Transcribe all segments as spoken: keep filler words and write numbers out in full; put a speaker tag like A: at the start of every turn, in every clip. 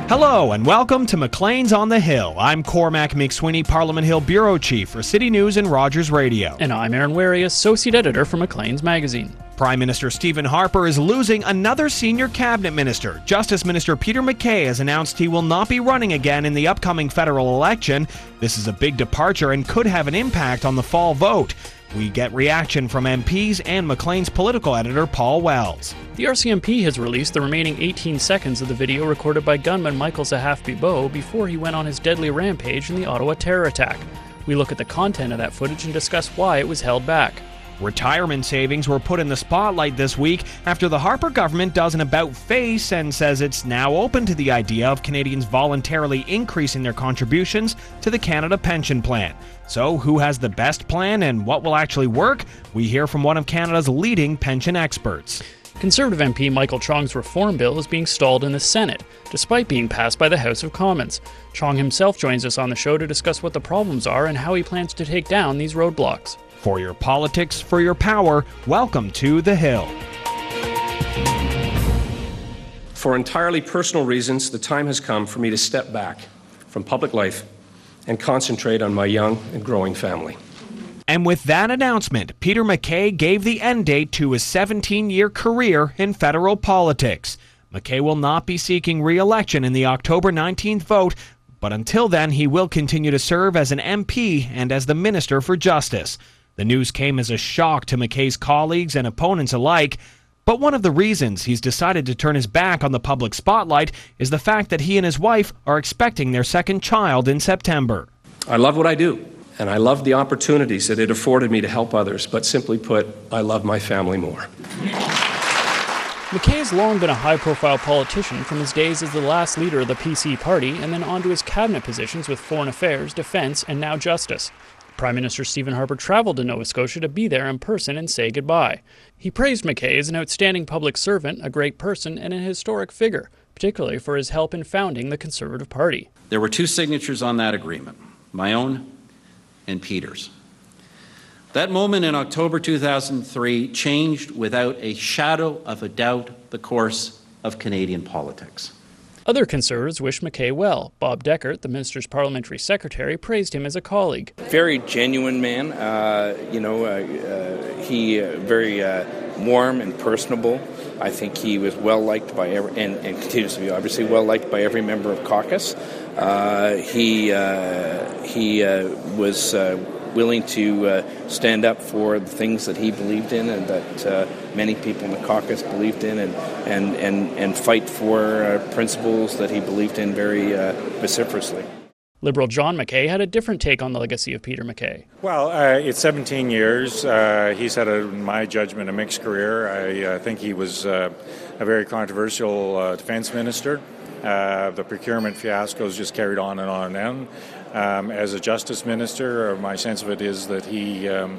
A: Hello and welcome to Maclean's on the Hill. I'm Cormac McSweeney, Parliament Hill Bureau Chief for City News and Rogers Radio.
B: And I'm Aaron Wary, Associate Editor for Maclean's Magazine.
A: Prime Minister Stephen Harper is losing another senior cabinet minister. Justice Minister Peter MacKay has announced he will not be running again in the upcoming federal election. This is a big departure and could have an impact on the fall vote. We get reaction from M Ps and Maclean's political editor Paul Wells.
B: The R C M P has released the remaining eighteen seconds of the video recorded by gunman Michael Zahaf-Bibeau before he went on his deadly rampage in the Ottawa terror attack. We look at the content of that footage and discuss why it was held back.
A: Retirement savings were put in the spotlight this week after the Harper government does an about-face and says it's now open to the idea of Canadians voluntarily increasing their contributions to the Canada Pension Plan. So, who has the best plan and what will actually work? We hear from one of Canada's leading pension experts.
B: Conservative M P Michael Chong's reform bill is being stalled in the Senate, despite being passed by the House of Commons. Chong himself joins us on the show to discuss what the problems are and how he plans to take down these roadblocks.
A: For your politics, for your power, welcome to The Hill.
C: For entirely personal reasons, the time has come for me to step back from public life and concentrate on my young and growing family.
A: And with that announcement, Peter MacKay gave the end date to his seventeen-year career in federal politics. MacKay will not be seeking re-election in the October nineteenth vote, but until then he will continue to serve as an M P and as the Minister for Justice. The news came as a shock to MacKay's colleagues and opponents alike, but one of the reasons he's decided to turn his back on the public spotlight is the fact that he and his wife are expecting their second child in September.
C: I love what I do, and I love the opportunities that it afforded me to help others, but simply put, I love my family more.
B: MacKay has long been a high-profile politician from his days as the last leader of the P C party and then on to his cabinet positions with Foreign Affairs, Defence, and now Justice. Prime Minister Stephen Harper traveled to Nova Scotia to be there in person and say goodbye. He praised MacKay as an outstanding public servant, a great person, and an historic figure, particularly for his help in founding the Conservative Party.
D: There were two signatures on that agreement, my own and Peter's. That moment in October two thousand three changed without a shadow of a doubt the course of Canadian politics.
B: Other Conservatives wish MacKay well. Bob Deckert, the minister's parliamentary secretary, praised him as a colleague.
E: Very genuine man. Uh, you know, uh, uh, he uh, very uh, warm and personable. I think he was well liked by every, and, and continues to be obviously well liked by every member of caucus. Uh, he uh, he uh, was uh, willing to uh, stand up for the things that he believed in and that uh, many people in the caucus believed in, and and and, and fight for uh, principles that he believed in very uh, vociferously.
B: Liberal John MacKay had a different take on the legacy of Peter MacKay.
F: Well, uh, it's seventeen years. Uh, he's had, a, in my judgment, a mixed career. I uh, think he was uh, a very controversial uh, defense minister. Uh, the procurement fiascos just carried on and on and on. Um, as a justice minister, my sense of it is that he um,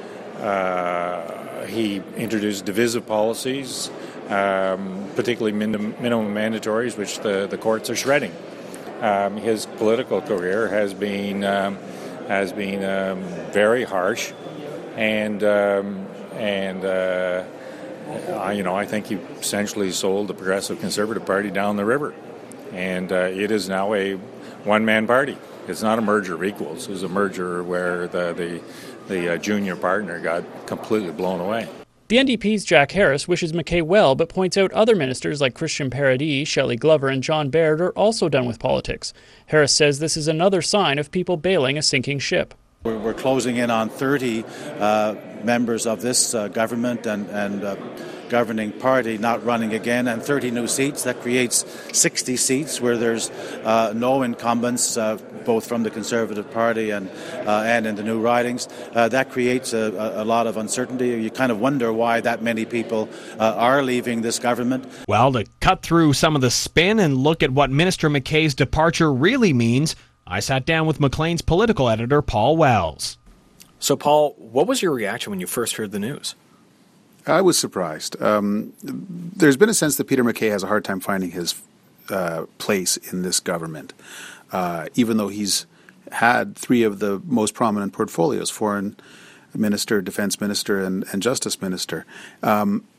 F: uh, he introduced divisive policies, um, particularly minimum, minimum mandatories, which the, the courts are shredding. Um, his political career has been um, has been um, very harsh, and um, and uh, I, you know I think he essentially sold the Progressive Conservative Party down the river, and uh, it is now a one-man party. It's not a merger of equals. It was a merger where the the, the uh, junior partner got completely blown away.
B: The N D P's Jack Harris wishes MacKay well, but points out other ministers like Christian Paradis, Shelley Glover, and John Baird are also done with politics. Harris says this is another sign of people bailing a sinking ship.
G: We're, we're closing in on thirty uh, members of this uh, government and, and uh, governing party not running again, and thirty new seats. That creates sixty seats where there's uh, no incumbents, uh, both from the Conservative Party and uh, and in the new ridings. Uh, that creates a, a lot of uncertainty. You kind of wonder why that many people uh, are leaving this government.
A: Well, to cut through some of the spin and look at what Minister MacKay's departure really means, I sat down with Maclean's political editor, Paul Wells.
H: So, Paul, what was your reaction when you first heard the news?
I: I was surprised. Um, there's been a sense that Peter MacKay has a hard time finding his uh, place in this government, uh, even though he's had three of the most prominent portfolios, foreign minister, defense minister, and, and justice minister. Um,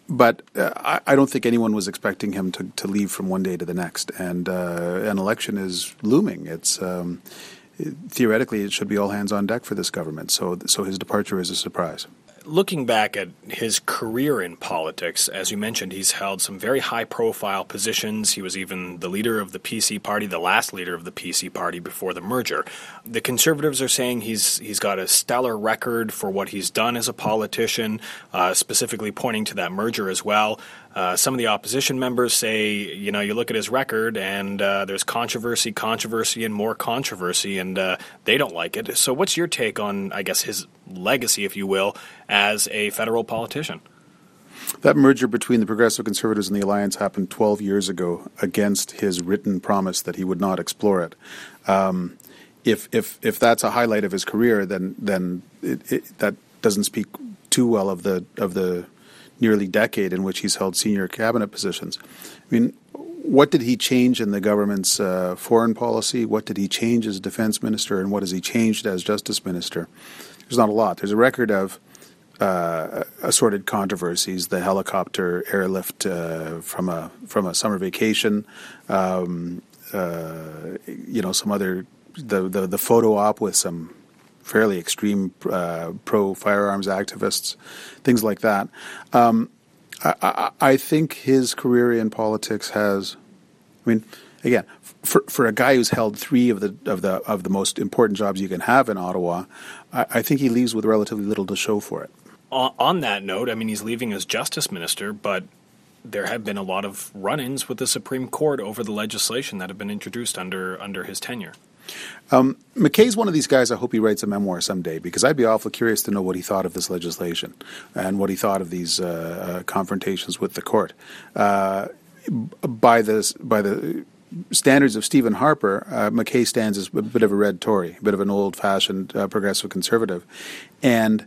I: but uh, I, I don't think anyone was expecting him to, to leave from one day to the next. And uh, an election is looming. It's um, it, theoretically it should be all hands on deck for this government. So so his departure is a surprise.
H: Looking back at his career in politics, as you mentioned, he's held some very high-profile positions. He was even the leader of the P C party, the last leader of the P C party before the merger. The Conservatives are saying he's he's got a stellar record for what he's done as a politician, uh, specifically pointing to that merger as well. Uh, some of the opposition members say, you know, you look at his record and uh, there's controversy, controversy, and more controversy, and uh, they don't like it. So what's your take on, I guess, his legacy, if you will, as a federal politician?
I: That merger between the Progressive Conservatives and the Alliance happened twelve years ago against his written promise that he would not explore it. Um, if if if that's a highlight of his career, then then it, it, that doesn't speak too well of the of the nearly decade in which he's held senior cabinet positions. I mean, what did he change in the government's uh, foreign policy? What did he change as defense minister? And what has he changed as justice minister? There's not a lot. There's a record of uh, assorted controversies, the helicopter airlift uh, from a from a summer vacation, um, uh, you know, some other, the, the, the photo op with some fairly extreme uh, pro-firearms activists, things like that. Um, I, I, I think his career in politics has, I mean, again, for for a guy who's held three of the of the of the most important jobs you can have in Ottawa, I, I think he leaves with relatively little to show for it.
H: On, on that note, I mean, he's leaving as justice minister, but there have been a lot of run-ins with the Supreme Court over the legislation that have been introduced under under his tenure.
I: Um, McKay's one of these guys I hope he writes a memoir someday, because I'd be awfully curious to know what he thought of this legislation and what he thought of these uh, uh, confrontations with the court. Uh, by the by the standards of Stephen Harper, uh, McKay stands as a bit of a red Tory, a bit of an old-fashioned uh, progressive conservative, and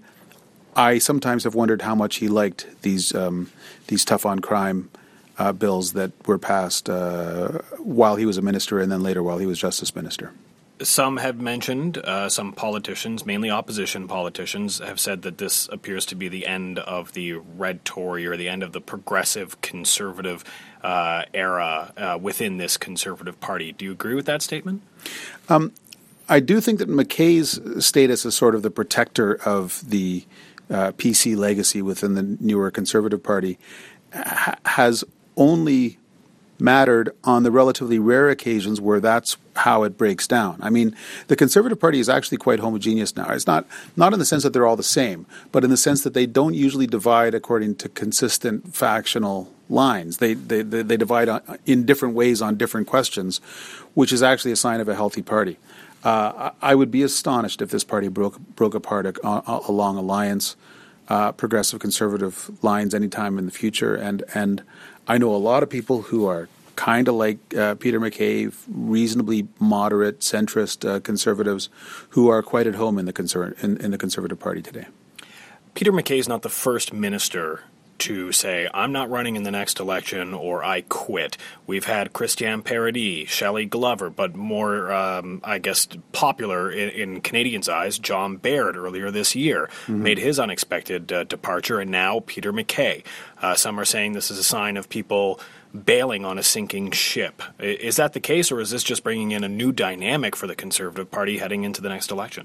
I: I sometimes have wondered how much he liked these um, these tough on crime uh, bills that were passed uh, while he was a minister and then later while he was justice minister.
H: Some have mentioned, uh, some politicians, mainly opposition politicians, have said that this appears to be the end of the red Tory or the end of the progressive conservative uh, era uh, within this Conservative Party. Do you agree with that statement?
I: Um, I do think that McKay's status as sort of the protector of the uh, P C legacy within the newer Conservative Party ha- has only mattered on the relatively rare occasions where that's how it breaks down. I mean, the Conservative Party is actually quite homogeneous now. It's not not in the sense that they're all the same, but in the sense that they don't usually divide according to consistent factional lines. They they they, they divide on, in different ways on different questions, which is actually a sign of a healthy party. Uh, I would be astonished if this party broke broke apart a, a, along alliance, uh, progressive conservative lines anytime in the future. And and I know a lot of people who are kind of like uh, Peter MacKay, reasonably moderate, centrist uh, conservatives who are quite at home in the conser- in, in the Conservative Party today.
H: Peter MacKay is not the first minister to say, I'm not running in the next election or I quit. We've had Christian Paradis, Shelley Glover, but more, um, I guess, popular in, in Canadians' eyes, John Baird earlier this year mm-hmm. made his unexpected uh, departure, and now Peter MacKay. Uh, some are saying this is a sign of people bailing on a sinking ship. Is that the case, or is this just bringing in a new dynamic for the Conservative Party heading into the next election?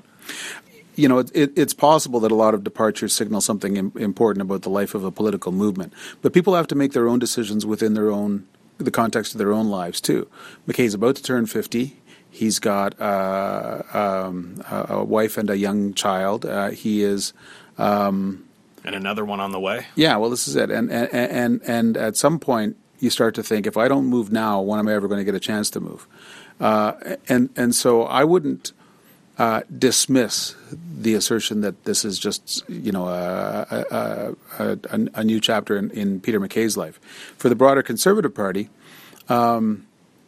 I: You know, it, it, it's possible that a lot of departures signal something im- important about the life of a political movement. But people have to make their own decisions within their own, the context of their own lives, too. MacKay's about to turn fifty. He's got uh, um, a, a wife and a young child. Uh, he is... Um,
H: and another one on the way?
I: Yeah, well, this is it. And, and, and, and at some point, you start to think, if I don't move now, when am I ever going to get a chance to move? Uh, and, and so I wouldn't Uh, dismiss the assertion that this is just, you know, a, a, a, a new chapter in, in Peter MacKay's life. For the broader Conservative Party, um,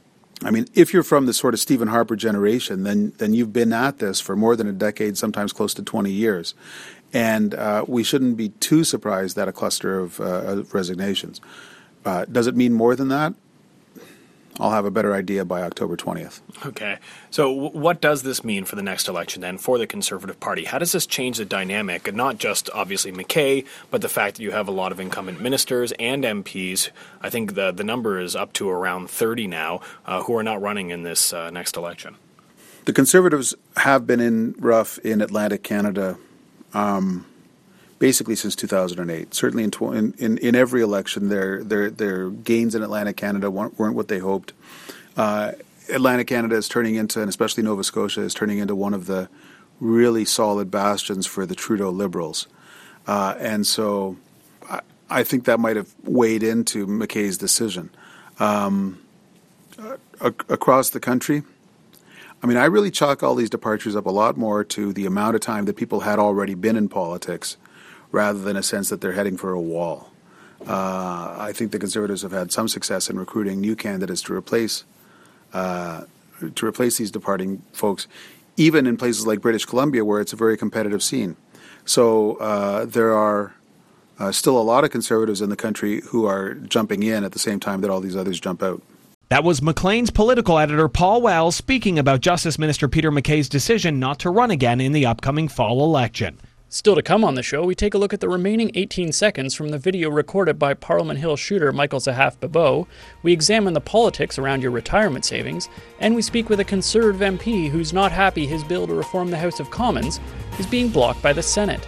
I: I mean, if you're from the sort of Stephen Harper generation, then then you've been at this for more than a decade, sometimes close to twenty years. And uh, we shouldn't be too surprised at a cluster of uh, resignations. Uh, does it mean more than that? I'll have a better idea by October twentieth.
H: Okay. So w- what does this mean for the next election then for the Conservative Party? How does this change the dynamic, and not just obviously McKay, but the fact that you have a lot of incumbent ministers and M Ps? I think the the number is up to around thirty now uh, who are not running in this uh, next election.
I: The Conservatives have been in rough in Atlantic Canada um, basically since two thousand eight. Certainly in, tw- in, in, in every election, their, their, their gains in Atlantic Canada weren't, weren't what they hoped. Uh, Atlantic Canada is turning into, and especially Nova Scotia, is turning into one of the really solid bastions for the Trudeau Liberals. Uh, and so I, I think that might have weighed into McKay's decision. Um, uh, across the country, I mean, I really chalk all these departures up a lot more to the amount of time that people had already been in politics rather than a sense that they're heading for a wall. Uh, I think the Conservatives have had some success in recruiting new candidates to replace uh, to replace these departing folks, even in places like British Columbia where it's a very competitive scene. So uh, there are uh, still a lot of Conservatives in the country who are jumping in at the same time that all these others jump out.
A: That was Maclean's political editor Paul Wells speaking about Justice Minister Peter MacKay's decision not to run again in the upcoming fall election.
B: Still to come on the show, we take a look at the remaining eighteen seconds from the video recorded by Parliament Hill shooter Michael Zehaf-Bibeau. We examine the politics around your retirement savings, and we speak with a Conservative M P who's not happy his bill to reform the House of Commons is being blocked by the Senate.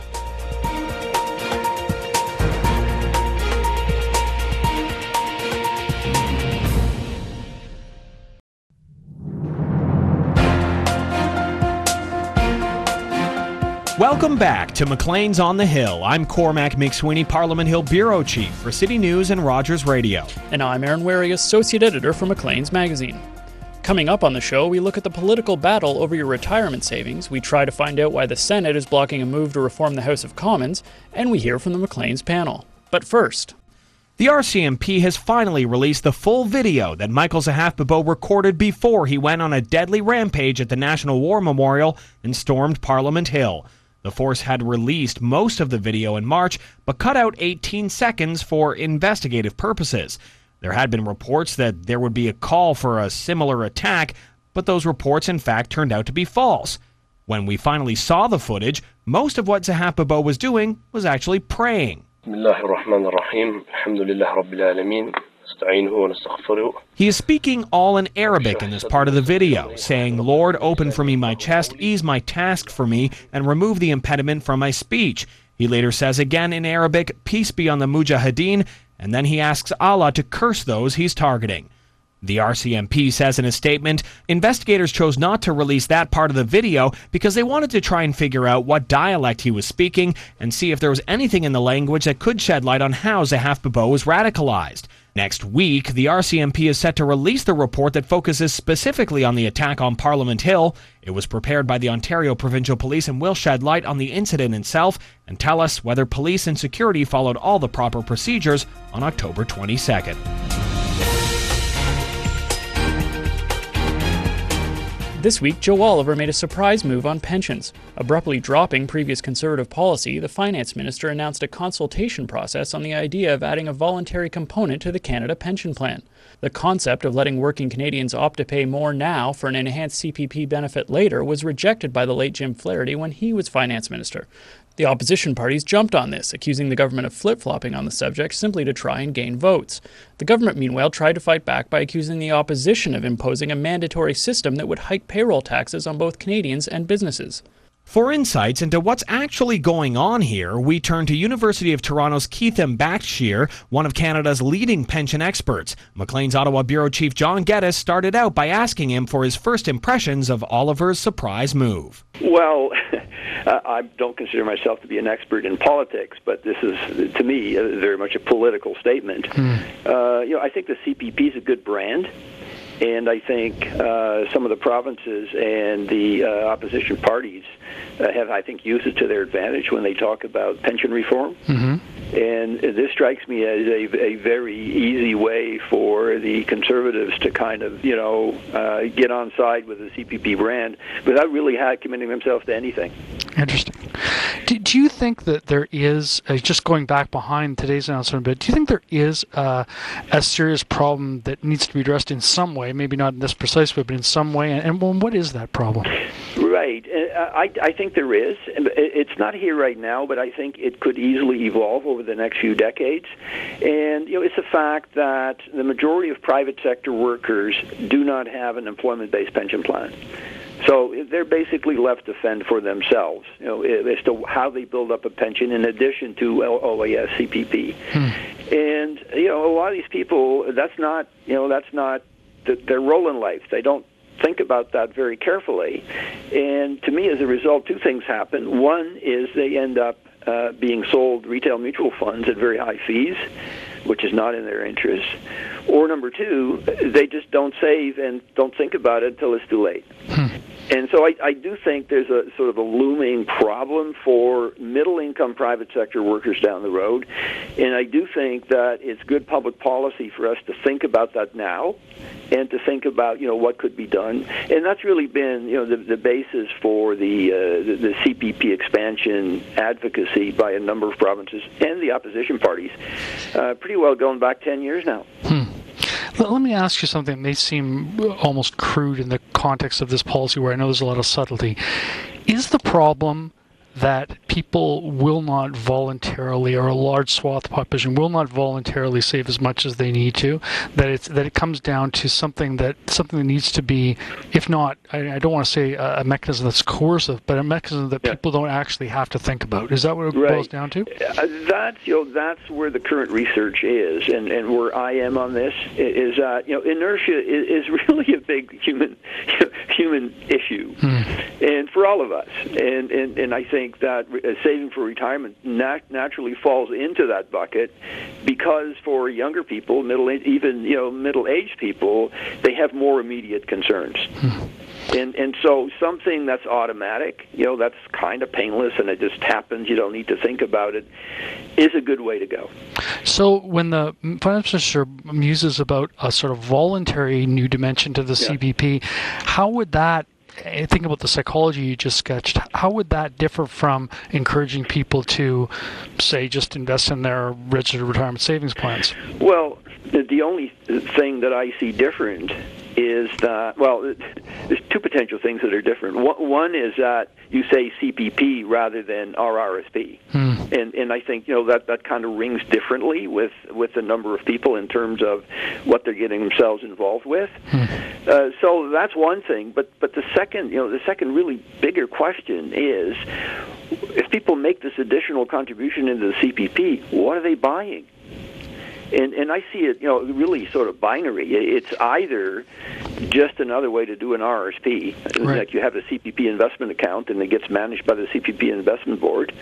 A: Welcome back to Maclean's on the Hill. I'm Cormac McSweeney, Parliament Hill Bureau Chief for City News and Rogers Radio.
B: And I'm Aaron Wary, Associate Editor for Maclean's Magazine. Coming up on the show, we look at the political battle over your retirement savings, we try to find out why the Senate is blocking a move to reform the House of Commons, and we hear from the Maclean's panel. But first,
A: the R C M P has finally released the full video that Michael Zehaf-Bibeau recorded before he went on a deadly rampage at the National War Memorial and stormed Parliament Hill. The force had released most of the video in March, but cut out eighteen seconds for investigative purposes. There had been reports that there would be a call for a similar attack, but those reports in fact turned out to be false. When we finally saw the footage, most of what Zehaf-Bibeau was doing was actually praying. He is speaking all in Arabic in this part of the video, saying, "Lord, open for me my chest, ease my task for me, and remove the impediment from my speech." He later says again in Arabic, "Peace be on the Mujahideen," and then he asks Allah to curse those he's targeting. The R C M P says in a statement, investigators chose not to release that part of the video because they wanted to try and figure out what dialect he was speaking and see if there was anything in the language that could shed light on how Zehaf-Bibeau was radicalized. Next week, the R C M P is set to release the report that focuses specifically on the attack on Parliament Hill. It was prepared by the Ontario Provincial Police and will shed light on the incident itself and tell us whether police and security followed all the proper procedures on October twenty-second.
B: This week, Joe Oliver made a surprise move on pensions. Abruptly dropping previous Conservative policy, the Finance Minister announced a consultation process on the idea of adding a voluntary component to the Canada Pension Plan. The concept of letting working Canadians opt to pay more now for an enhanced C P P benefit later was rejected by the late Jim Flaherty when he was Finance Minister. The opposition parties jumped on this, accusing the government of flip-flopping on the subject simply to try and gain votes. The government, meanwhile, tried to fight back by accusing the opposition of imposing a mandatory system that would hike payroll taxes on both Canadians and businesses.
A: For insights into what's actually going on here, we turn to University of Toronto's Keith Backshear, one of Canada's leading pension experts. Maclean's Ottawa Bureau Chief John Geddes started out by asking him for his first impressions of Oliver's surprise move.
J: Well, I don't consider myself to be an expert in politics, but this is, to me, very much a political statement. Hmm. Uh, you know, I think the C P P is a good brand. And I think uh, some of the provinces and the uh, opposition parties uh, have, I think, used it to their advantage when they talk about pension reform. Mm-hmm. And this strikes me as a, a very easy way for the Conservatives to kind of, you know, uh, get on side with the C P P brand without really committing themselves to anything.
K: Interesting. Do, do you think that there is, uh, just going back behind today's announcement a bit, do you think there is uh, a serious problem that needs to be addressed in some way, maybe not in this precise way, but in some way, and, and well, what is that problem?
J: Right. Uh, I, I think there is. It's not here right now, but I think it could easily evolve over the next few decades. And, you know, it's a fact that the majority of private sector workers do not have an employment-based pension plan. So they're basically left to fend for themselves, you know, as to how they build up a pension in addition to O A S C P P. Hmm. And, you know, a lot of these people, that's not, you know, that's not the, their role in life. They don't think about that very carefully. And to me, as a result, two things happen. One is they end up uh, being sold retail mutual funds at very high fees, which is not in their interest. Or number two, they just don't save and don't think about it until it's too late. Hmm. And so I, I do think there's a sort of a looming problem for middle-income private sector workers down the road. And I do think that it's good public policy for us to think about that now and to think about, you know, what could be done. And that's really been, you know, the, the basis for the, uh, the, the C P P expansion advocacy by a number of provinces and the opposition parties, uh, pretty well going back ten years now.
K: Hmm. Let me ask you something that may seem almost crude in the context of this policy where I know there's a lot of subtlety. Is the problem that people will not voluntarily, or a large swath of the population will not voluntarily save as much as they need to, that it's that it comes down to something that something that needs to be, if not, I, I don't want to say a, a mechanism that's coercive, but a mechanism that yeah. people don't actually have to think about. Is that what it
J: right.
K: boils down to?
J: Uh, that's you know that's where the current research is, and, and where I am on this is uh, you know inertia is, is really a big human human issue, hmm. and for all of us, and and, and I think that saving for retirement nat- naturally falls into that bucket, because for younger people, middle even you know middle-aged people, they have more immediate concerns. Hmm. And and so something that's automatic, you know, that's kind of painless and it just happens, you don't need to think about it, is a good way to go.
K: So when the Finance Minister muses about a sort of voluntary new dimension to the yeah. C P P, how would that, think about the psychology you just sketched, how would that differ from encouraging people to, say, just invest in their registered retirement savings plans?
J: Well, the only thing that I see different is that, well, there's two potential things that are different. One is that you say C P P rather than R R S P. Hmm. And and I think, you know, that, that kind of rings differently with, with a number of people in terms of what they're getting themselves involved with. Hmm. Uh, so that's one thing. But but the second, you know, the second really bigger question is, if people make this additional contribution into the C P P, what are they buying? And and I see it, you know, really sort of binary. It's either just another way to do an R R S P, right. like you have a C P P investment account and it gets managed by the C P P investment board,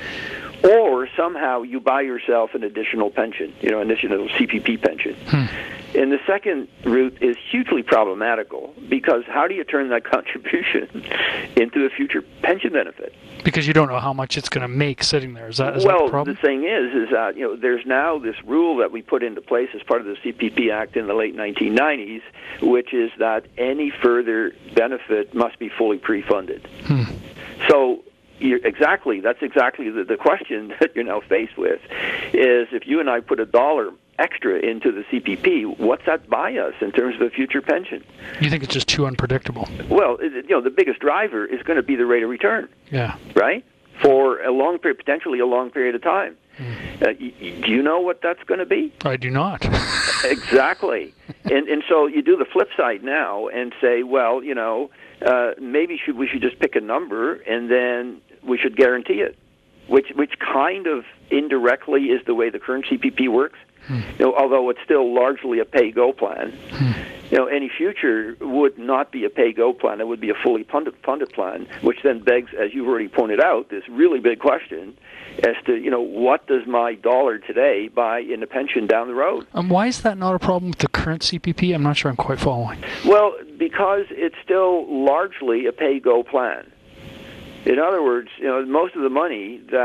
J: or somehow you buy yourself an additional pension, you know, an additional C P P pension. Hmm. And the second route is hugely problematical, because how do you turn that contribution into a future pension benefit?
K: Because you don't know how much it's going to make sitting there. Is that, is
J: well,
K: that the problem?
J: The thing is, is that, you know, there's now this rule that we put into place as part of the C P P Act in the late nineteen nineties, which is that any further benefit must be fully pre-funded. Hmm. So you're exactly, that's exactly the, the question that you're now faced with, is if you and I put a dollar extra into the C P P, what's that buy us in terms of a future pension?
K: You think it's just too unpredictable?
J: Well, you know, the biggest driver is going to be the rate of return.
K: Yeah.
J: Right? For a long period, potentially a long period of time. Mm. Uh, y- y- do you know what that's going to be?
K: I do not.
J: Exactly. and and so you do the flip side now and say, well, you know, uh, maybe should we should just pick a number and then we should guarantee it, which which kind of indirectly is the way the current C P P works. Hmm. You know, although it's still largely a pay-go plan. Hmm. You know, any future would not be a pay-go plan. It would be a fully funded, funded plan, which then begs, as you've already pointed out, this really big question as to, you know, what does my dollar today buy in a pension down the road?
K: Um, why is that not a problem with the current C P P? I'm not sure I'm quite following.
J: Well, because it's still largely a pay-go plan. In other words, you know, most of the money that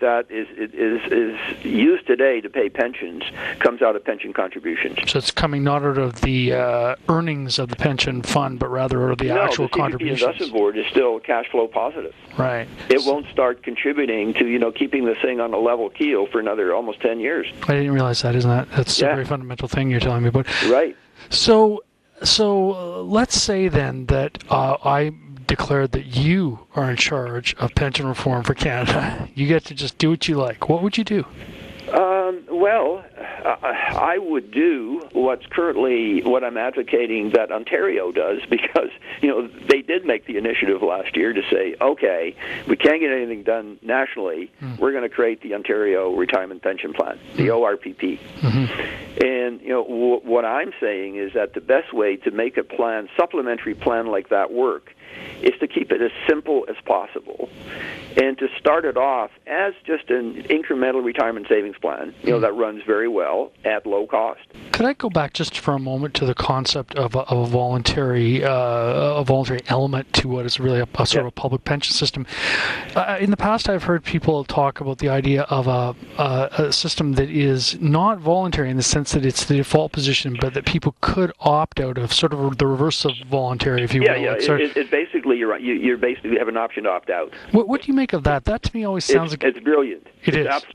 J: that is is is used today to pay pensions comes out of pension contributions.
K: So it's coming not out of the uh, earnings of the pension fund, but rather out of the
J: no,
K: actual
J: the C P P
K: contributions.
J: Investment Board is still cash flow positive.
K: Right.
J: It won't start contributing to, you know, keeping the thing on a level keel for another almost ten years.
K: I didn't realize that. Isn't that that's
J: yeah.
K: a very fundamental thing you're telling me about?
J: Right.
K: So, so uh, let's say then that uh, I declared that you are in charge of pension reform for Canada. You get to just do what you like. What would you do?
J: Um, well, uh, I would do what's currently what I'm advocating that Ontario does, because, you know, they did make the initiative last year to say, okay, we can't get anything done nationally. Mm. We're going to create the Ontario Retirement Pension Plan, the mm. O R P P. Mm-hmm. And, you know, w- what I'm saying is that the best way to make a plan, supplementary plan like that work, is to keep it as simple as possible and to start it off as just an incremental retirement savings plan, you know, that runs very well at low cost.
K: Could I go back just for a moment to the concept of a, of a voluntary uh, a voluntary element to what is really a, a sort yeah. of a public pension system? Uh, in the past, I've heard people talk about the idea of a, a, a system that is not voluntary in the sense that it's the default position, but that people could opt out of, sort of the reverse of voluntary, if you
J: yeah,
K: will.
J: Yeah, yeah. It, it basically, you're you, you're basically have an option to opt out.
K: What, what do you make of that? That to me always sounds
J: it's,
K: like
J: it's brilliant.
K: It
J: it's
K: is.
J: Absolutely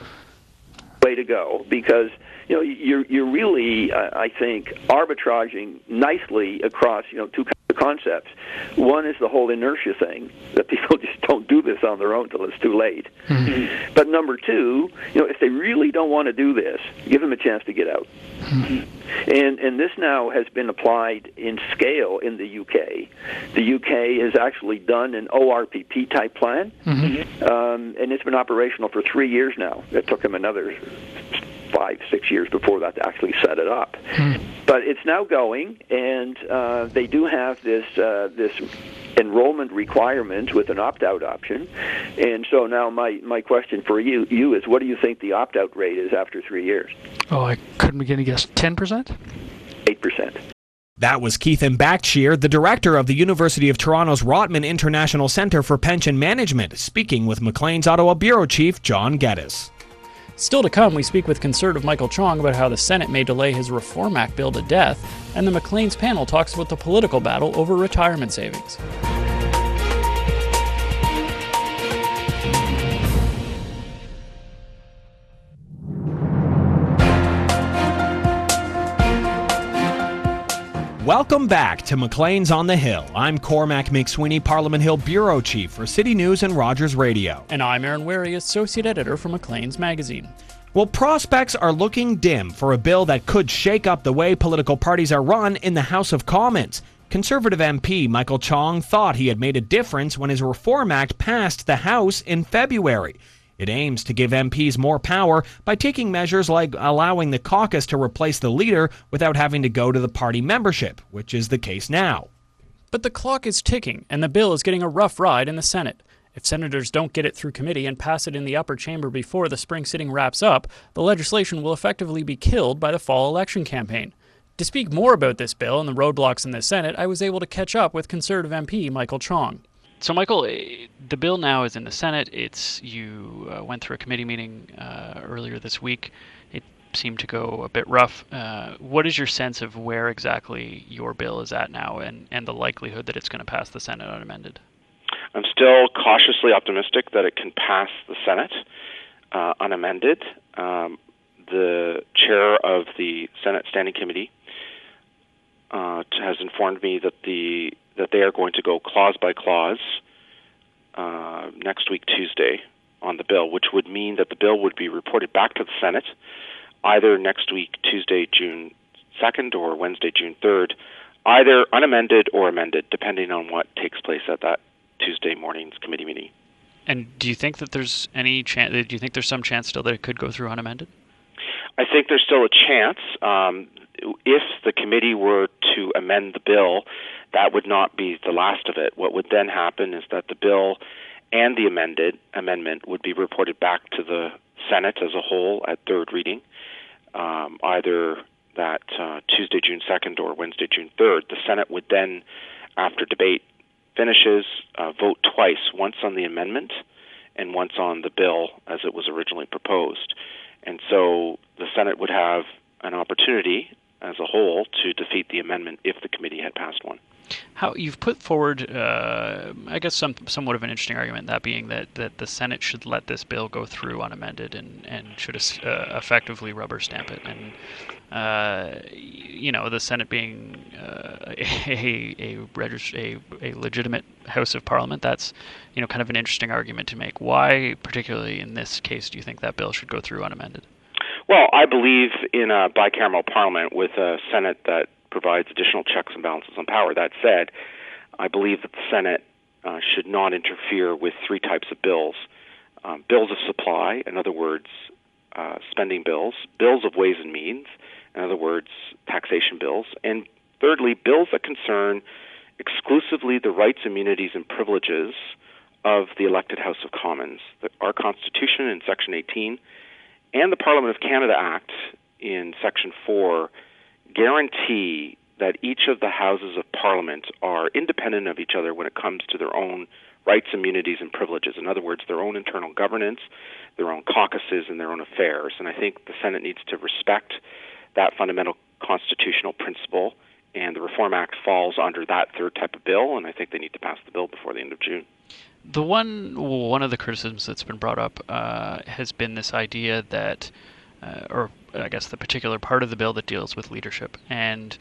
J: way to go, because, you know, you're you're really, uh, I think, arbitraging nicely across, you know, two concepts. One is the whole inertia thing, that people just don't do this on their own till it's too late. Mm-hmm. But number two, you know, if they really don't want to do this, give them a chance to get out. Mm-hmm. And and this now has been applied in scale in the U K. The U K has actually done an O R P P type plan, mm-hmm. um, and it's been operational for three years now. It took them another five, six years before that to actually set it up. Mm. But it's now going, and uh, they do have this uh, this enrollment requirement with an opt-out option. And so now my, my question for you you is, what do you think the opt-out rate is after three years?
K: Oh, I couldn't begin to guess. ten percent?
J: eight percent.
A: That was Keithan Backshear, the director of the University of Toronto's Rotman International Centre for Pension Management, speaking with Maclean's Ottawa Bureau Chief John Geddes.
B: Still to come, we speak with Conservative Michael Chong about how the Senate may delay his Reform Act bill to death, and the Maclean's panel talks about the political battle over retirement savings.
A: Welcome back to Maclean's on the Hill. I'm Cormac McSweeney, Parliament Hill Bureau Chief for City News and Rogers Radio.
B: And I'm Aaron Wary, Associate Editor for Maclean's Magazine.
A: Well, prospects are looking dim for a bill that could shake up the way political parties are run in the House of Commons. Conservative M P Michael Chong thought he had made a difference when his Reform Act passed the House in February. It aims to give M Ps more power by taking measures like allowing the caucus to replace the leader without having to go to the party membership, which is the case now.
B: But the clock is ticking, and the bill is getting a rough ride in the Senate. If senators don't get it through committee and pass it in the upper chamber before the spring sitting wraps up, the legislation will effectively be killed by the fall election campaign. To speak more about this bill and the roadblocks in the Senate, I was able to catch up with Conservative M P Michael Chong.
L: So, Michael, the bill now is in the Senate. It's you uh, went through a committee meeting uh, earlier this week. It seemed to go a bit rough. Uh, what is your sense of where exactly your bill is at now, and, and the likelihood that it's going to pass the Senate unamended?
M: I'm still cautiously optimistic that it can pass the Senate uh, unamended. Um, the chair of the Senate Standing Committee uh, has informed me that the that they are going to go clause by clause uh, next week, Tuesday, on the bill, which would mean that the bill would be reported back to the Senate either next week, Tuesday, June second, or Wednesday, June third, either unamended or amended, depending on what takes place at that Tuesday morning's committee meeting.
L: And do you think that there's any chance, do you think there's some chance still that it could go through unamended?
M: I think there's still a chance. Um, if the committee were to amend the bill, that would not be the last of it. What would then happen is that the bill and the amended amendment would be reported back to the Senate as a whole at third reading, um, either that uh, Tuesday, June second, or Wednesday, June third. The Senate would then, after debate finishes, uh, vote twice, once on the amendment and once on the bill as it was originally proposed. And so the Senate would have an opportunity as a whole to defeat the amendment if the committee had passed one.
L: How you've put forward, uh, I guess, some somewhat of an interesting argument, that being that, that the Senate should let this bill go through unamended and, and should uh, effectively rubber stamp it. And, uh, you know, the Senate being uh, a, a, regist- a, a legitimate House of Parliament, that's, you know, kind of an interesting argument to make. Why, particularly in this case, do you think that bill should go through unamended?
M: Well, I believe in a bicameral parliament with a Senate that provides additional checks and balances on power. That said, I believe that the Senate uh, should not interfere with three types of bills. Um, bills of supply, in other words, uh, spending bills, bills of ways and means, in other words, taxation bills, and thirdly, bills that concern exclusively the rights, immunities, and privileges of the elected House of Commons. The, our Constitution in Section eighteen and the Parliament of Canada Act in Section four guarantee that each of the Houses of Parliament are independent of each other when it comes to their own rights, immunities, and privileges. In other words, their own internal governance, their own caucuses, and their own affairs. And I think the Senate needs to respect that fundamental constitutional principle, and the Reform Act falls under that third type of bill, and I think they need to pass the bill before the end of June.
L: The one one of the criticisms that's been brought up uh, has been this idea that, uh, or I guess the particular part of the bill that deals with leadership. And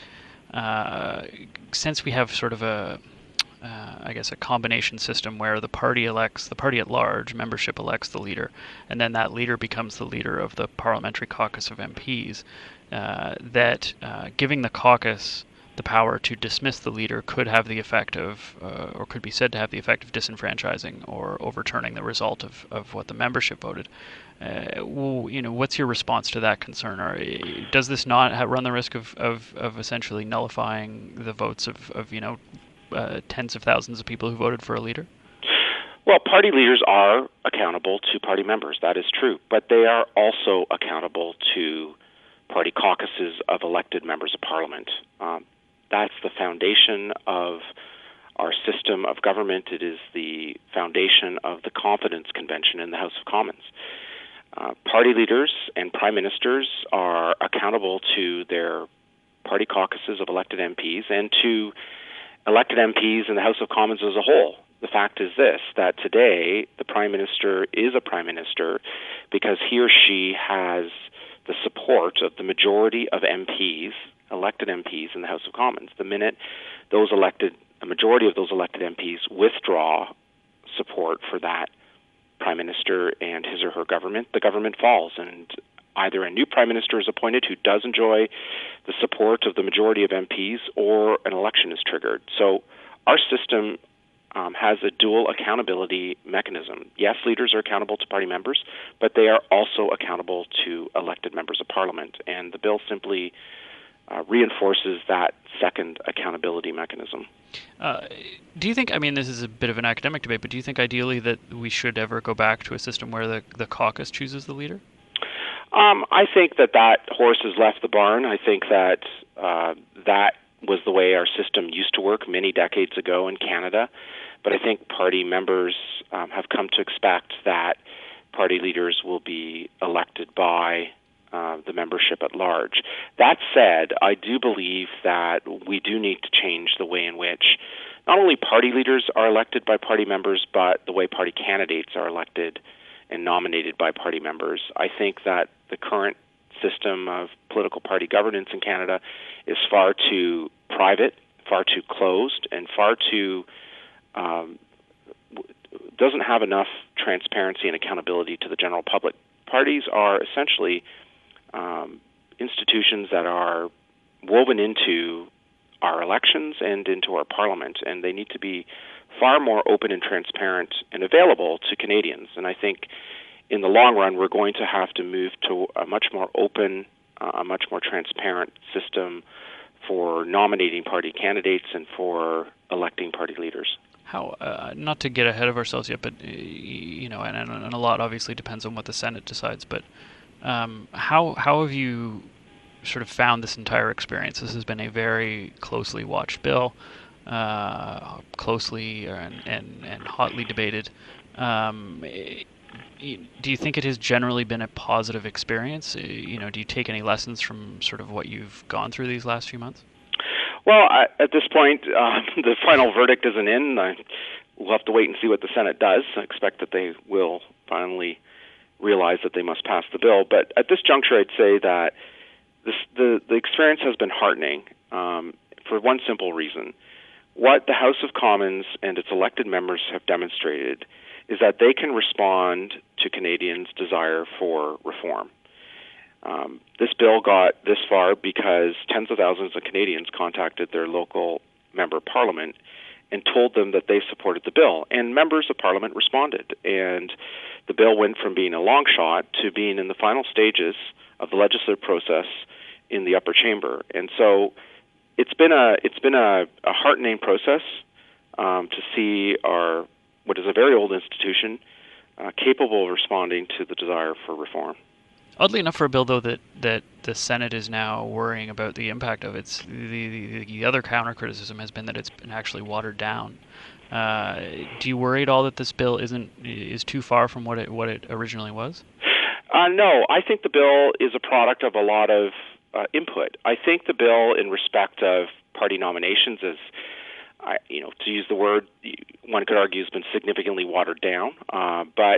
L: uh, since we have sort of a, uh, I guess, a combination system where the party elects, the party at large, membership elects the leader, and then that leader becomes the leader of the parliamentary caucus of M Ps, uh, that uh, giving the caucus the power to dismiss the leader could have the effect of, uh, or could be said to have the effect of disenfranchising or overturning the result of, of what the membership voted. Uh, well, you know, what's your response to that concern? Or does this not have, run the risk of, of, of essentially nullifying the votes of, of you know, uh, tens of thousands of people who voted for a leader?
M: Well, party leaders are accountable to party members. That is true. But they are also accountable to party caucuses of elected members of Parliament. Um, That's the foundation of our system of government. It is the foundation of the Confidence Convention in the House of Commons. Uh, party leaders and prime ministers are accountable to their party caucuses of elected M Ps and to elected M Ps in the House of Commons as a whole. The fact is this, that today the prime minister is a prime minister because he or she has the support of the majority of M Ps, elected M Ps in the House of Commons. The minute those elected, a majority of those elected M Ps withdraw support for that prime minister and his or her government, the government falls, and either a new prime minister is appointed who does enjoy the support of the majority of M Ps, or an election is triggered. So our system um, has a dual accountability mechanism. Yes, leaders are accountable to party members, but they are also accountable to elected members of Parliament, and the bill simply Uh, reinforces that second accountability mechanism.
L: Uh, do you think, I mean, this is a bit of an academic debate, but do you think ideally that we should ever go back to a system where the, the caucus chooses the leader?
M: Um, I think that that horse has left the barn. I think that uh, that was the way our system used to work many decades ago in Canada, but I think party members um, have come to expect that party leaders will be elected by Uh, the membership at large. That said, I do believe that we do need to change the way in which not only party leaders are elected by party members, but the way party candidates are elected and nominated by party members. I think that the current system of political party governance in Canada is far too private, far too closed, and far too um, doesn't have enough transparency and accountability to the general public. Parties are essentially Um, institutions that are woven into our elections and into our parliament, and they need to be far more open and transparent and available to Canadians. And I think in the long run, we're going to have to move to a much more open, uh, a much more transparent system for nominating party candidates and for electing party leaders.
L: How, uh, not to get ahead of ourselves yet, but, uh, you know, and, and a lot obviously depends on what the Senate decides, but Um, how how have you sort of found this entire experience? This has been a very closely watched bill, uh, closely and, and, and hotly debated. Um, do you think it has generally been a positive experience? You know, do you take any lessons from sort of what you've gone through these last few months?
M: Well, I, at this point, uh, the final verdict isn't in. I, we'll have to wait and see what the Senate does. I expect that they will finally realize that they must pass the bill. But at this juncture, I'd say that this, the, the experience has been heartening um, for one simple reason. What the House of Commons and its elected members have demonstrated is that they can respond to Canadians' desire for reform. Um, this bill got this far because tens of thousands of Canadians contacted their local member of Parliament and told them that they supported the bill. And members of Parliament responded. And the bill went from being a long shot to being in the final stages of the legislative process in the upper chamber. And so it's been a it's been a, a heartening process um, to see our what is a very old institution uh, capable of responding to the desire for reform.
L: Oddly enough, for a bill, though, that, that the Senate is now worrying about the impact of, it's the, the, the other counter-criticism has been that it's been actually watered down. Uh, do you worry at all that this bill isn't is too far from what it what it originally was?
M: Uh, no, I think the bill is a product of a lot of uh, input. I think the bill, in respect of party nominations, is, I, you know, to use the word, one could argue, has been significantly watered down. Uh, but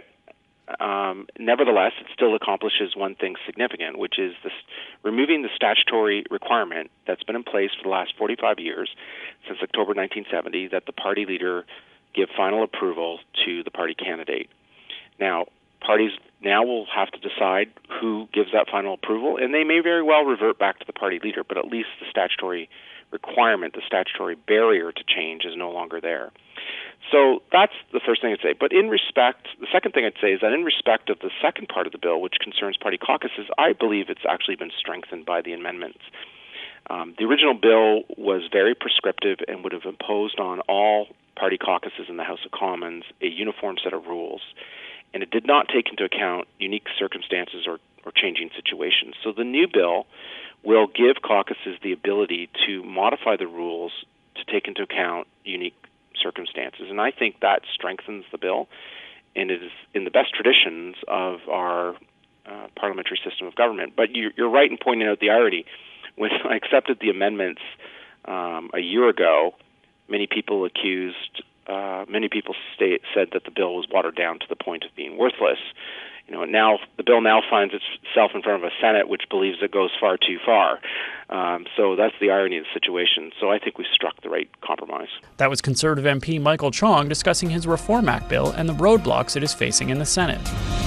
M: Um, nevertheless, it still accomplishes one thing significant, which is this, removing the statutory requirement that's been in place for the last forty-five years, since October nineteen seventy, that the party leader give final approval to the party candidate. Now, parties now will have to decide who gives that final approval, and they may very well revert back to the party leader, but at least the statutory requirement, the statutory barrier to change is no longer there. So that's the first thing I'd say. But in respect, the second thing I'd say is that in respect of the second part of the bill, which concerns party caucuses, I believe it's actually been strengthened by the amendments. Um, the original bill was very prescriptive and would have imposed on all party caucuses in the House of Commons a uniform set of rules. And it did not take into account unique circumstances or, or changing situations. So the new bill will give caucuses the ability to modify the rules to take into account unique circumstances. And I think that strengthens the bill, and it is in the best traditions of our uh, parliamentary system of government. But you're, you're right in pointing out the irony. When I accepted the amendments um, a year ago, many people accused, uh, many people state, said that the bill was watered down to the point of being worthless. You know, now the bill now finds itself in front of a Senate which believes it goes far too far. Um, so that's the irony of the situation. So I think we struck the right compromise.
B: That was Conservative M P Michael Chong discussing his Reform Act bill and the roadblocks it is facing in the Senate.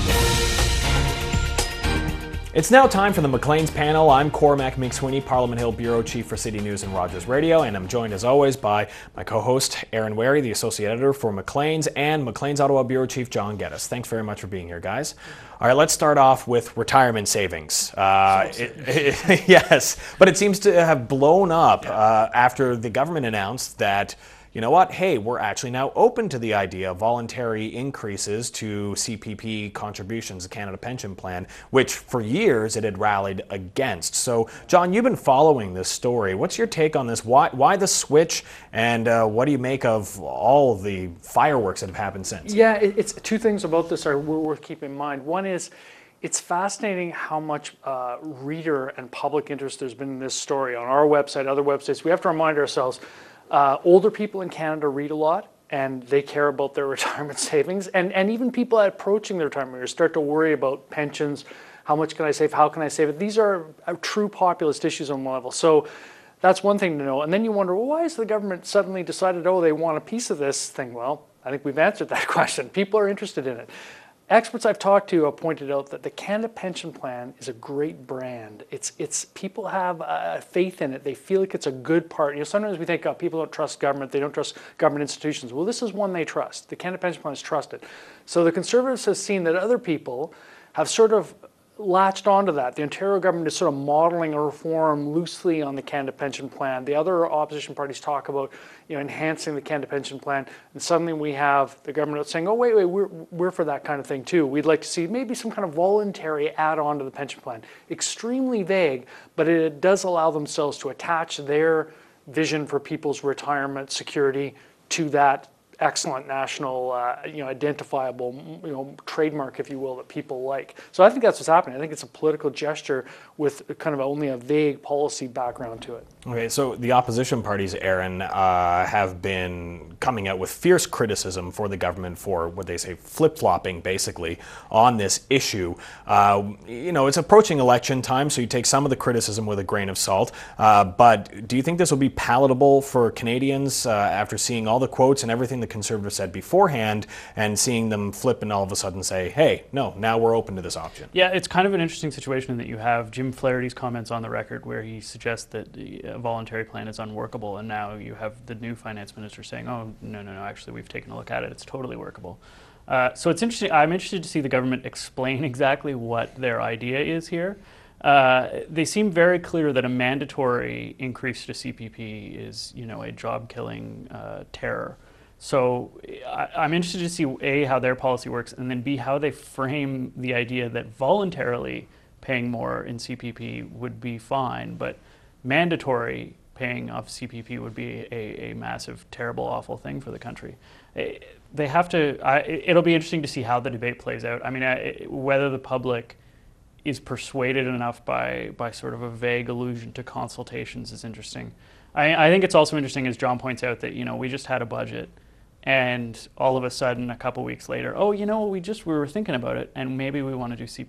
A: It's now time for the Maclean's panel. I'm Cormac McSweeney, Parliament Hill Bureau Chief for City News and Rogers Radio, and I'm joined as always by my co-host Aaron Wary, the Associate Editor for Maclean's, and Maclean's Ottawa Bureau Chief John Geddes. Thanks very much for being here, guys. All right, let's start off with retirement savings. Uh, it, it, yes, but it seems to have blown up uh, after the government announced that, you know what, hey, we're actually now open to the idea of voluntary increases to C P P contributions, the Canada Pension Plan, which for years it had rallied against. So, John, you've been following this story. What's your take on this? Why why the switch, and uh, what do you make of all of the fireworks that have happened since?
K: Yeah, it's two things about this are worth keeping in mind. One is, it's fascinating how much uh, reader and public interest there's been in this story on our website, other websites. We have to remind ourselves, Uh, older people in Canada read a lot, and they care about their retirement savings. And, and even people approaching their retirement years start to worry about pensions. How much can I save? How can I save it? These are uh, true populist issues on one level. So that's one thing to know. And then you wonder, well, why has the government suddenly decided, oh, they want a piece of this thing? Well, I think we've answered that question. People are interested in it. Experts I've talked to have pointed out that the Canada Pension Plan is a great brand. It's it's people have uh, faith in it. They feel like it's a good part. You know, sometimes we think, oh, people don't trust government. They don't trust government institutions. Well, this is one they trust. The Canada Pension Plan is trusted. So the Conservatives have seen that other people have sort of latched onto that. The Ontario government is sort of modeling a reform loosely on the Canada Pension Plan. The other opposition parties talk about, you know, enhancing the Canada Pension Plan, and suddenly we have the government saying, oh, wait, wait, we're, we're for that kind of thing too. We'd like to see maybe some kind of voluntary add-on to the pension plan. Extremely vague, but it does allow themselves to attach their vision for people's retirement security to that excellent national, uh, you know, identifiable, you know, trademark, if you will, that people like. So I think that's what's happening. I think it's a political gesture with kind of only a vague policy background to it.
A: Okay, so the opposition parties, Aaron, uh, have been coming out with fierce criticism for the government for what they say flip-flopping, basically, on this issue. Uh, you know, it's approaching election time, so you take some of the criticism with a grain of salt. Uh, but do you think this will be palatable for Canadians uh, after seeing all the quotes and everything the Conservatives said beforehand and seeing them flip and all of a sudden say, hey, no, now we're open to this option?
B: Yeah, it's kind of an interesting situation that you have Jim Flaherty's comments on the record where he suggests that the voluntary plan is unworkable, and now you have the new finance minister saying, oh, no, no, no, actually we've taken a look at it, it's totally workable. Uh, so it's interesting. I'm interested to see the government explain exactly what their idea is here. Uh, they seem very clear that a mandatory increase to C P P is, you know, a job-killing uh, terror. So I, I'm interested to see, A, how their policy works, and then B, how they frame the idea that voluntarily paying more in C P P would be fine, but mandatory paying off C P P would be a, a massive, terrible, awful thing for the country. They have to, I, it'll be interesting to see how the debate plays out. I mean, I, whether the public is persuaded enough by, by sort of a vague allusion to consultations is interesting. I, I think it's also interesting, as John points out, that, you know, we just had a budget and all of a sudden a couple weeks later, oh, you know, we just we were thinking about it and maybe we want to do C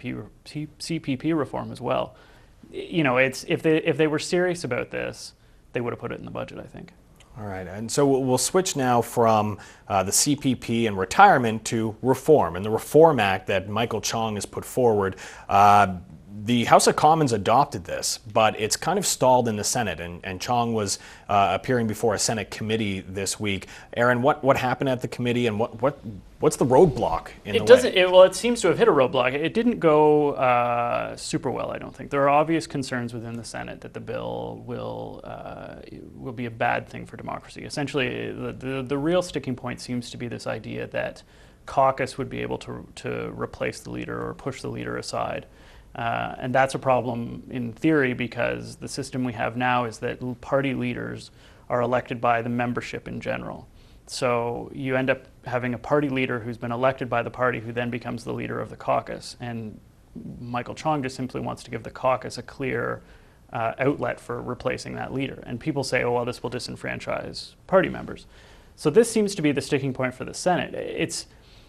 B: P P reform as well. You know, it's if they if they were serious about this, they would have put it in the budget, I think.
A: All right, and so we'll switch now from uh, the C P P and retirement to reform. And the Reform Act that Michael Chong has put forward, uh, the House of Commons adopted this, but it's kind of stalled in the Senate, and, and Chong was uh, appearing before a Senate committee this week. Aaron, what, what happened at the committee, and what, what what's the roadblock in
B: it
A: the
B: doesn't,
A: way?
B: It, well, it seems to have hit a roadblock. It didn't go uh, super well, I don't think. There are obvious concerns within the Senate that the bill will uh, will be a bad thing for democracy. Essentially, the, the, the real sticking point seems to be this idea that caucus would be able to, to replace the leader or push the leader aside. Uh, and that's a problem in theory because the system we have now is that party leaders are elected by the membership in general. So you end up having a party leader who's been elected by the party who then becomes the leader of the caucus. And Michael Chong just simply wants to give the caucus a clear uh, outlet for replacing that leader. And people say, oh, well, this will disenfranchise party members. So this seems to be the sticking point for the Senate. It's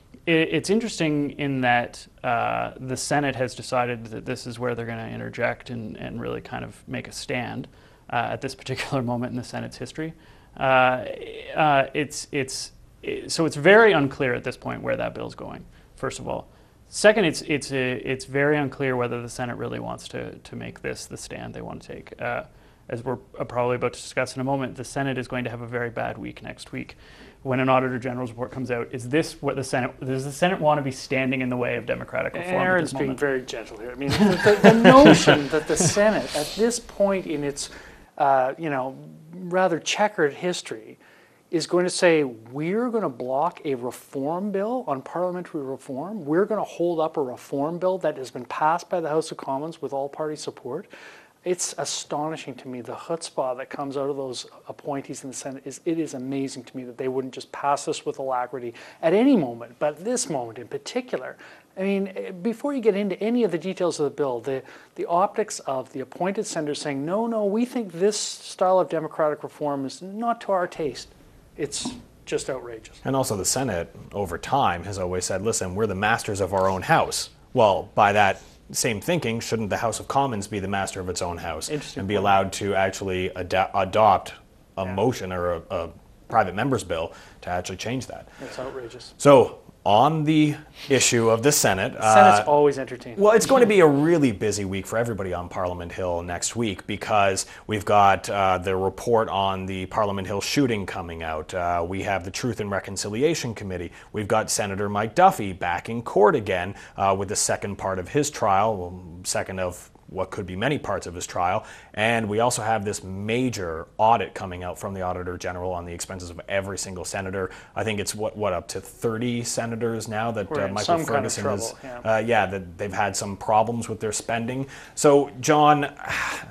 B: It's interesting in that uh, the Senate has decided that this is where they're going to interject and, and really kind of make a stand uh, at this particular moment in the Senate's history. Uh, uh, it's it's it, so it's very unclear at this point where that bill's going. First of all, second, it's it's a, it's very unclear whether the Senate really wants to to make this the stand they want to take. Uh, as we're probably about to discuss in a moment, the Senate is going to have a very bad week next week. When an Auditor General's report comes out, is this what the Senate, does the Senate want to be standing in the way of democratic reform?
K: Aaron's being very gentle here. I mean, the, the, the notion that the Senate, at this point in its, uh, you know, rather checkered history, is going to say, we're going to block a reform bill on parliamentary reform. We're going to hold up a reform bill that has been passed by the House of Commons with all party support. It's astonishing to me, the chutzpah that comes out of those appointees in the Senate. Is it is amazing to me that they wouldn't just pass this with alacrity at any moment, but this moment in particular. I mean, before you get into any of the details of the bill, the, the optics of the appointed senators saying, no, no, we think this style of democratic reform is not to our taste. It's just outrageous.
A: And also the Senate, over time, has always said, listen, we're the masters of our own house. Well, by that same thinking, shouldn't the House of Commons be the master of its own house and be allowed to actually ad- adopt a yeah. motion or a, a private member's bill to actually change that?
K: It's outrageous.
A: So, on the issue of the Senate...
K: The Senate's uh, always entertaining.
A: Well, it's going to be a really busy week for everybody on Parliament Hill next week because we've got uh, the report on the Parliament Hill shooting coming out. Uh, we have the Truth and Reconciliation Committee. We've got Senator Mike Duffy back in court again uh, with the second part of his trial, well, second of what could be many parts of his trial. And we also have this major audit coming out from the Auditor General on the expenses of every single senator. I think it's what, what up to thirty senators now that uh, Michael Ferguson
K: kind of
A: is,
K: yeah.
A: uh, yeah, that they've had some problems with their spending. So, John,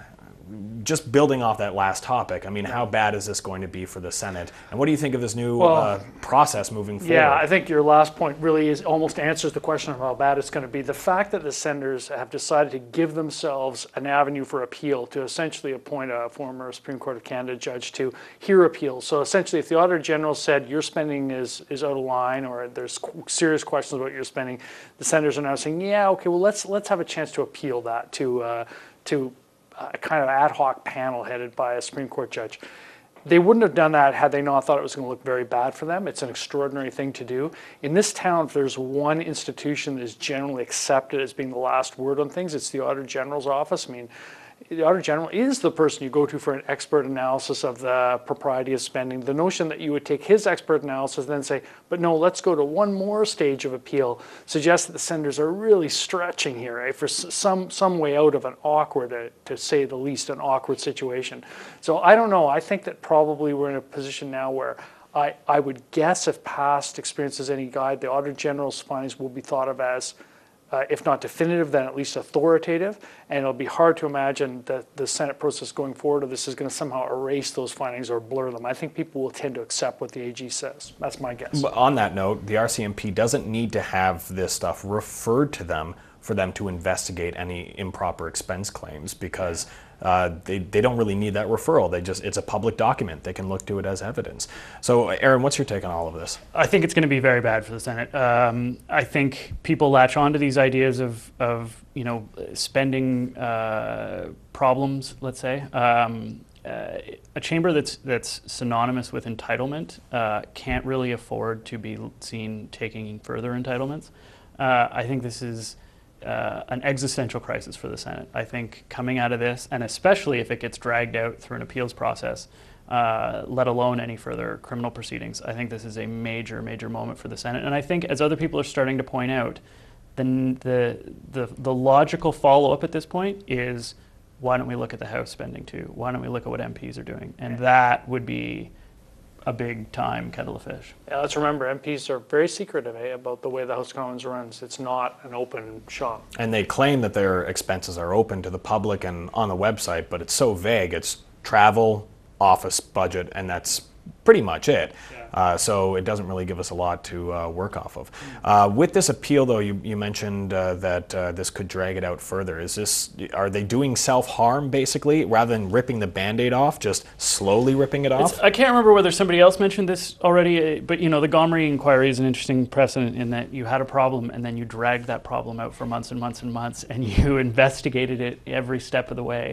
A: just building off that last topic, I mean, how bad is this going to be for the Senate? And what do you think of this new
K: well,
A: uh, process moving forward?
K: Yeah, I think your last point really is almost answers the question of how bad it's going to be. The fact that the senators have decided to give themselves an avenue for appeal to essentially appoint a former Supreme Court of Canada judge to hear appeals. So essentially, if the Auditor General said your spending is, is out of line or there's serious questions about your spending, the senators are now saying, yeah, okay, well, let's let's have a chance to appeal that to uh, to a kind of ad hoc panel headed by a Supreme Court judge. They wouldn't have done that had they not thought it was going to look very bad for them. It's an extraordinary thing to do. In this town, if there's one institution that is generally accepted as being the last word on things, it's the Auditor General's office. I mean, the Auditor General is the person you go to for an expert analysis of the propriety of spending. The notion that you would take his expert analysis and then say, but no, let's go to one more stage of appeal, suggests that the senators are really stretching here, right, for some some way out of an awkward, uh, to say the least, an awkward situation. So I don't know. I think that probably we're in a position now where I, I would guess, if past experience is any guide, the Auditor General's findings will be thought of as Uh, if not definitive, then at least authoritative. And it'll be hard to imagine that the Senate process going forward, or this is going to somehow erase those findings or blur them. I think people will tend to accept what the A G says. That's my guess.
A: But on that note, the R C M P doesn't need to have this stuff referred to them for them to investigate any improper expense claims, because uh, they, they don't really need that referral. They just, it's a public document. They can look to it as evidence. So Aaron, what's your take on all of this?
B: I think it's going to be very bad for the Senate. Um, I think people latch on to these ideas of, of you know, spending uh, problems, let's say. Um, uh, a chamber that's that's synonymous with entitlement uh, can't really afford to be seen taking further entitlements. Uh, I think this is Uh, an existential crisis for the Senate. I think coming out of this, and especially if it gets dragged out through an appeals process, uh, let alone any further criminal proceedings, I think this is a major, major moment for the Senate. And I think, as other people are starting to point out, the the the, the logical follow-up at this point is, why don't we look at the House spending too? Why don't we look at what M Ps are doing? And that would be a big time kettle of fish.
K: Yeah, let's remember, M Ps are very secretive eh, about the way the House of Commons runs. It's not an open shop.
A: And they claim that their expenses are open to the public and on the website, but it's so vague. It's travel, office budget, and that's pretty much it. Yeah. Uh, so it doesn't really give us a lot to uh, work off of. Uh, with this appeal, though, you, you mentioned uh, that uh, this could drag it out further. Is this, are they doing self-harm, basically, rather than ripping the Band-Aid off, just slowly ripping it off?
B: It's, I can't remember whether somebody else mentioned this already, but you know, the Gomery inquiry is an interesting precedent in that you had a problem and then you dragged that problem out for months and months and months, and you investigated it every step of the way.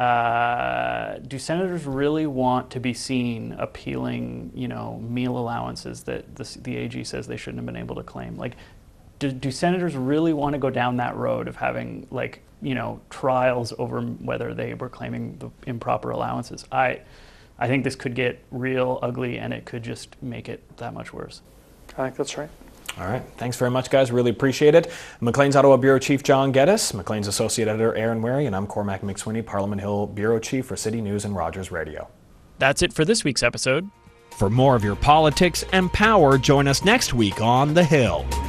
B: Uh, do senators really want to be seen appealing, you know, meal allowances that the, the A G says they shouldn't have been able to claim? Like, do, do senators really want to go down that road of having, like, you know, trials over whether they were claiming the improper allowances? I, I think this could get real ugly, and it could just make it that much worse.
K: I think that's right.
A: All right. Thanks very much, guys. Really appreciate it. Maclean's Ottawa Bureau Chief John Geddes, Maclean's Associate Editor Aaron Wary, and I'm Cormac McSweeney, Parliament Hill Bureau Chief for City News and Rogers Radio.
B: That's it for this week's episode.
A: For more of your politics and power, join us next week on The Hill.